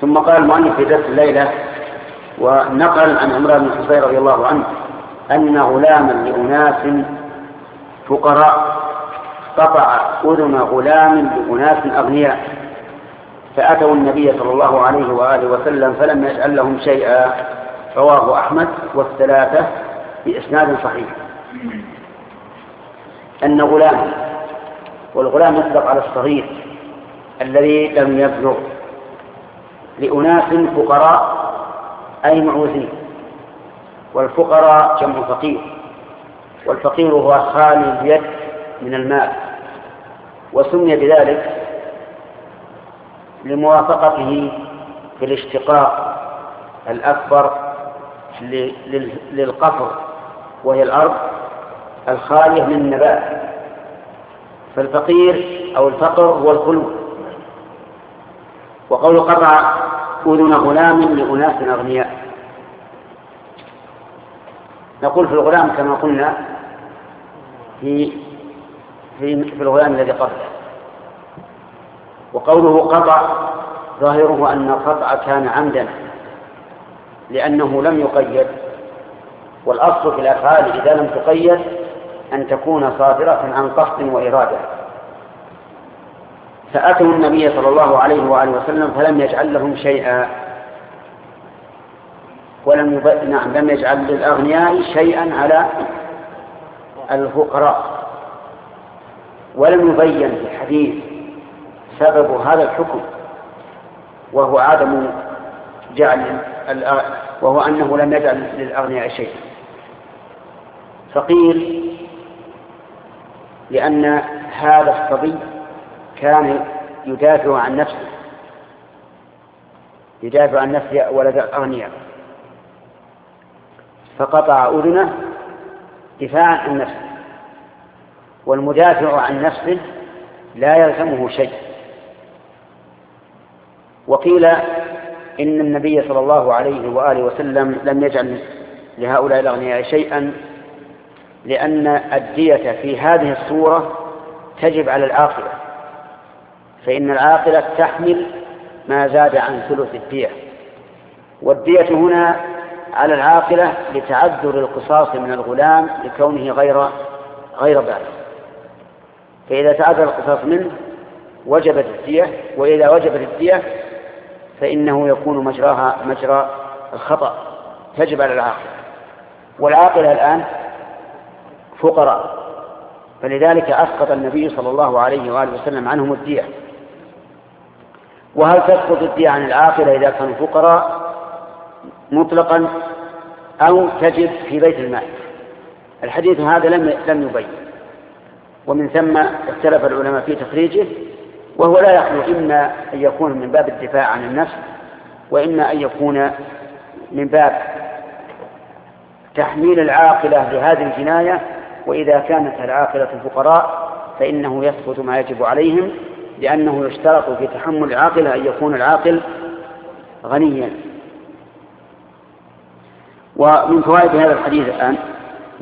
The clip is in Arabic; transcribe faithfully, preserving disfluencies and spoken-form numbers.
ثم قال المؤلف في درس الليلة ونقل عن عمران بن حصين رضي الله عنه أن غلاما لأناس فقراء قطع أذن غلام لأناس أغنياء فأتوا النبي صلى الله عليه وآله وسلم فلم يجعل لهم شيئا. رواه أحمد والثلاثة بإسناد صحيح. أن غلام، والغلام يطلق على الصغير الذي لم يبلغ، لأناس فقراء أي معوزين، والفقراء جمع فقير، والفقير هو خالي اليد من المال، وسمي بذلك لموافقته في الاشتقاق الأكبر للقفر، وهي الأرض الخالية من النبات. فالفقير أو الفقر هو الخلو. وقول قطع أذن غلام لأناس أغنياء، نقول في الغلام كما قلنا في في, في الغلام الذي قبله. وقوله قطع ظاهره أن القطع كان عمدا لأنه لم يقيد، والأصل في الأفعال إذا لم تقيد أن تكون صادرة عن قصد وإرادة. فأتوا النبي صلى الله عليه وآله وسلم فلم يجعل لهم شيئا، ولم يب... نعم لم يجعل للأغنياء شيئا على الفقراء، ولم يبين في الحديث سبب هذا الحكم، وهو عدم جعل الأغ... وهو أنه لم يجعل للأغنياء شيئا. فقيل لأن هذا الصبي كان يدافع عن نفسه، يدافع عن نفسه ولد الأغنياء، فقطع أذنه دفاعا عن نفسه، والمدافع عن نفسه لا يلزمه شيء. وقيل إن النبي صلى الله عليه وآله وسلم لم يجعل لهؤلاء الأغنياء شيئا لأن الدية في هذه الصورة تجب على العاقلة، فإن العاقلة تحمل ما زاد عن ثلث الدية، والدية هنا على العاقلة لتعذر القصاص من الغلام لكونه غير غير بالغ، فإذا تعذر القصاص منه وجبت الدية، وإذا وجبت الدية فإنه يكون مجراها مجرى الخطأ، تجب على العاقلة. والعاقلة الآن فقراء، فلذلك أسقط النبي صلى الله عليه وآله وسلم عنهم الدية. وهل تسقط الدية عن العاقلة إذا كانوا فقراء مطلقا أو تجب في بيت المال؟ الحديث هذا لم لم يبين، ومن ثم اختلف العلماء في تخريجه، وهو لا يخلو إما أن يكون من باب الدفاع عن النفس، وإما أن يكون من باب تحميل العاقلة لهذه الجناية، وإذا كانت العاقلة الفقراء فإنه يسقط ما يجب عليهم، لأنه يشترط في تحمل العاقلة أن يكون العاقل غنيا. ومن فوائد هذا الحديث الآن